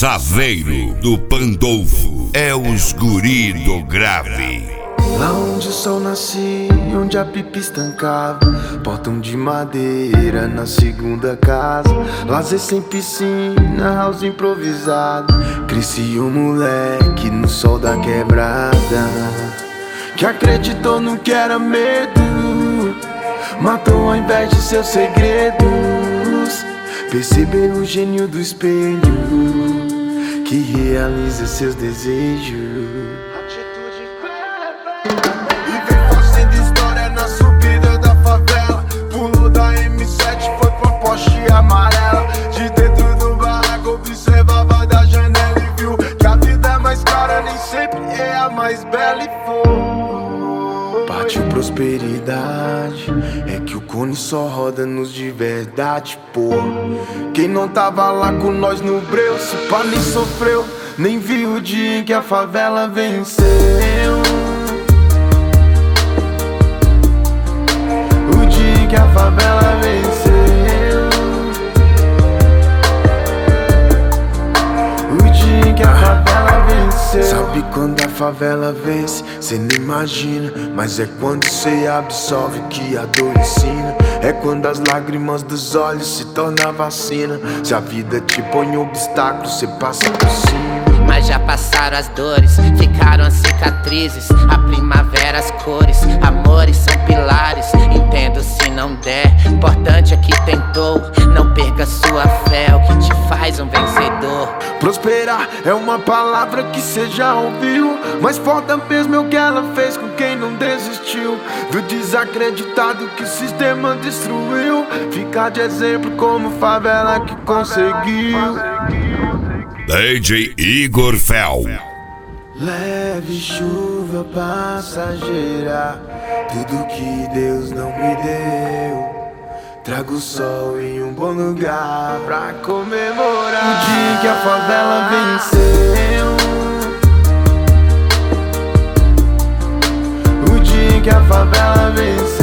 Saveiro do Pandolfo é os guri do grave. Lá onde o sol nascia, onde a pipa estancava, portão de madeira na segunda casa, lazer sem piscina, house improvisado. Cresci um moleque no sol da quebrada, que acreditou no que era medo, matou ao invés de seus segredos. Percebeu o gênio do espelho, que realiza seus desejos. E vem fazendo história na subida da favela. Pulou da M7, foi pra Porsche amarela. De dentro do barraco observava da janela e viu que a vida é mais cara, nem sempre é a mais bela. E foi, partiu prosperidade, é que o cone só roda nos de verdade, pô. Quem não tava lá com nós no breu, se pá nem sofreu, nem viu o dia em que a favela venceu. O dia em que a favela venceu. O dia em que a favela venceu. Sabe quando a favela vence? Cê nem imagina, mas é quando cê absorve o que a dor ensina. É quando as lágrimas dos olhos se tornam vacina. Se a vida te põe obstáculo, cê passa por cima. Mas já passaram as dores, ficaram as cicatrizes. A primavera, as cores, amores são pilares. Entendo se não der, importante é que tentou. Não perca sua fé, é o que te faz um vencedor. Prosperar é uma palavra que cê já ouviu, mas foda mesmo é o que ela fez com quem não desistiu. Do desacreditado que o sistema destruiu, ficar de exemplo como favela que conseguiu. DJ Igor Fel. Leve chuva passageira, tudo que Deus não me deu. Trago o sol em um bom lugar pra comemorar o dia que a favela venceu. O dia que a favela venceu.